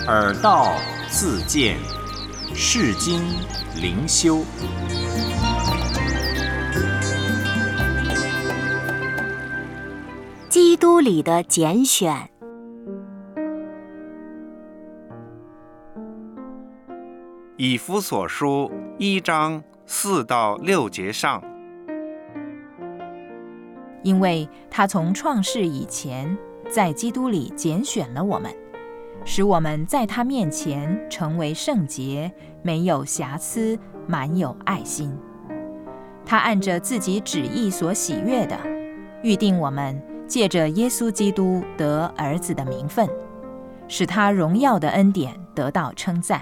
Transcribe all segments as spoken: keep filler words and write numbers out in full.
耳道自见，世经灵修。 基督里的拣选。 以弗所书一章四到六节上， 因为他从创世以前，在基督里拣选了我们，使我们在他面前成为圣洁，没有瑕疵，满有爱心。他按着自己旨意所喜悦的，预定我们借着耶稣基督得儿子的名分，使他荣耀的恩典得到称赞。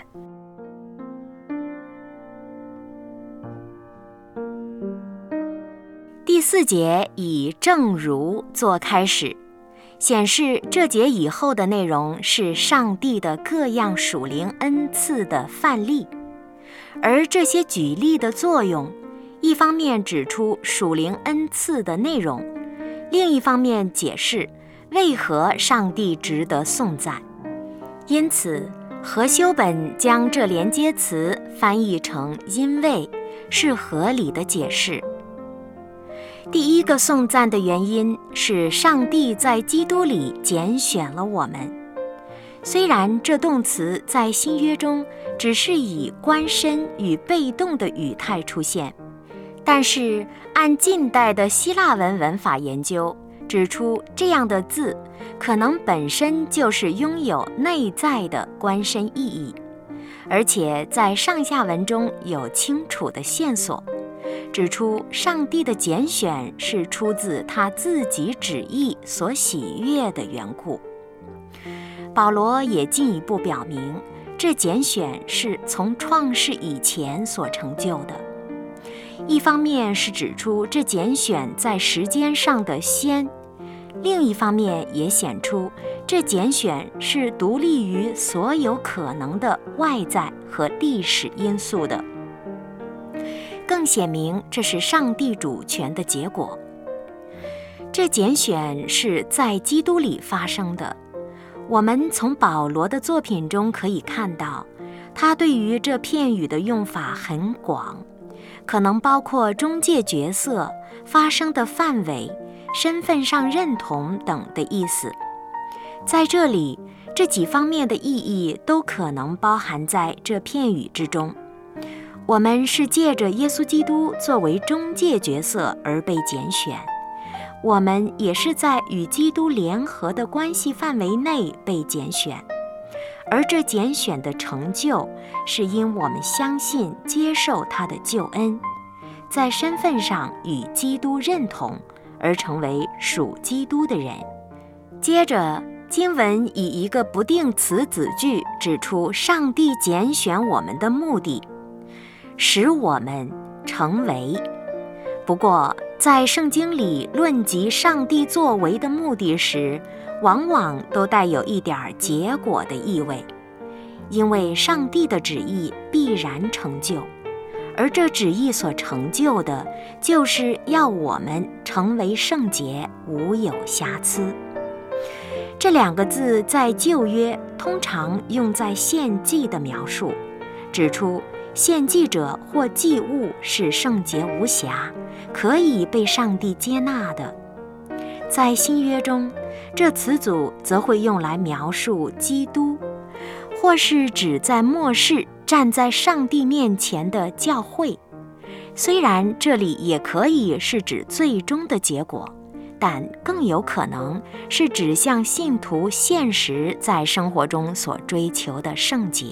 第四节以正如做开始，显示这节以后的内容是上帝的各样属灵恩赐的范例，而这些举例的作用，一方面指出属灵恩赐的内容，另一方面解释为何上帝值得颂赞。因此何修本将这连接词翻译成因为，是合理的解释。第一个颂赞的原因是上帝在基督里拣选了我们。虽然这动词在新约中只是以关身与被动的语态出现，但是按近代的希腊文文法研究指出，这样的字可能本身就是拥有内在的关身意义，而且在上下文中有清楚的线索，指出上帝的拣选是出自他自己旨意所喜悦的缘故。保罗也进一步表明，这拣选是从创世以前所成就的。一方面是指出这拣选在时间上的先，另一方面也显出这拣选是独立于所有可能的外在和历史因素的，更显明这是上帝主权的结果。这拣选是在基督里发生的。我们从保罗的作品中可以看到，他对于这片语的用法很广，可能包括中介角色、发生的范围、身份上认同等的意思。在这里，这几方面的意义都可能包含在这片语之中。我们是借着耶稣基督作为中介角色而被拣选，我们也是在与基督联合的关系范围内被拣选，而这拣选的成就是因我们相信接受他的救恩，在身份上与基督认同，而成为属基督的人。接着经文以一个不定词子句指出上帝拣选我们的目的，使我们成为。不过在圣经里论及上帝作为的目的时，往往都带有一点结果的意味，因为上帝的旨意必然成就，而这旨意所成就的就是要我们成为圣洁，无有瑕疵。这两个字在旧约通常用在献祭的描述，指出献祭者或祭物是圣洁无瑕，可以被上帝接纳的。在新约中，这词组则会用来描述基督，或是指在末世站在上帝面前的教会。虽然这里也可以是指最终的结果，但更有可能是指向信徒现实在生活中所追求的圣洁。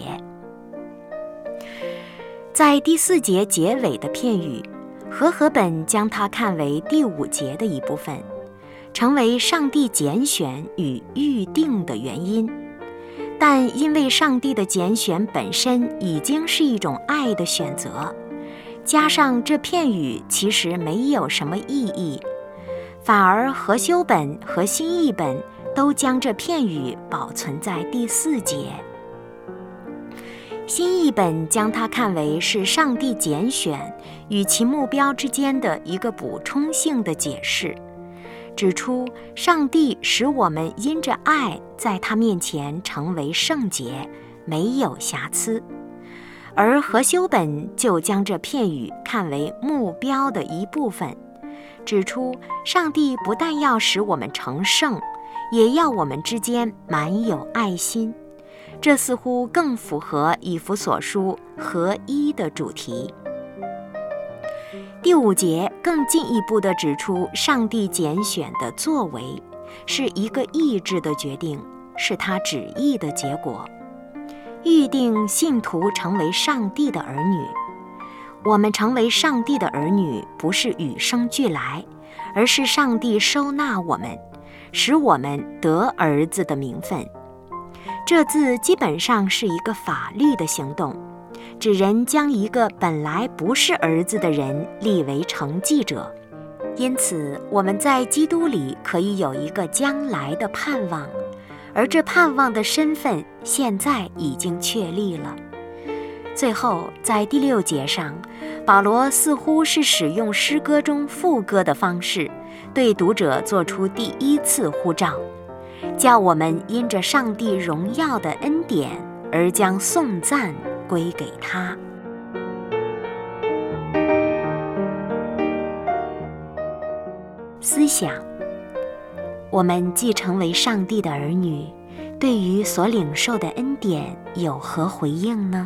在第四节结尾的片语，和合本将它看为第五节的一部分，成为上帝拣选与预定的原因。但因为上帝的拣选本身已经是一种爱的选择，加上这片语其实没有什么意义，反而和修本和新译本都将这片语保存在第四节。新译本将它看为是上帝拣选与其目标之间的一个补充性的解释，指出上帝使我们因着爱在他面前成为圣洁， 没有瑕疵。而何修本就将这片语看为目标的一部分，指出上帝不但要使我们成圣，也要我们之间满有爱心。这似乎更符合以弗所书合一的主题。第五节更进一步地指出，上帝拣选的作为是一个意志的决定，是他旨意的结果，预定信徒成为上帝的儿女。我们成为上帝的儿女，不是与生俱来，而是上帝收纳我们，使我们得儿子的名分。这字基本上是一个法律的行动，指人将一个本来不是儿子的人立为承继者。因此，我们在基督里可以有一个将来的盼望，而这盼望的身份现在已经确立了。最后，在第六节上，保罗似乎是使用诗歌中副歌的方式，对读者做出第一次呼召，叫我们因着上帝荣耀的恩典而将颂赞归给他。思想：我们既成为上帝的儿女，对于所领受的恩典有何回应呢？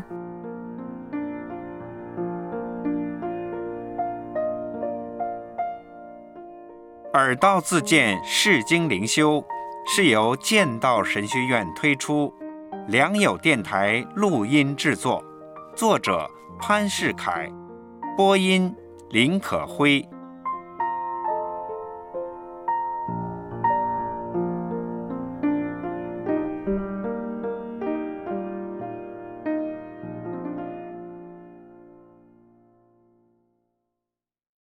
耳道自荐释经灵修是由剑道神学院推出，良友电台录音制作，作者潘世凯，播音林可辉。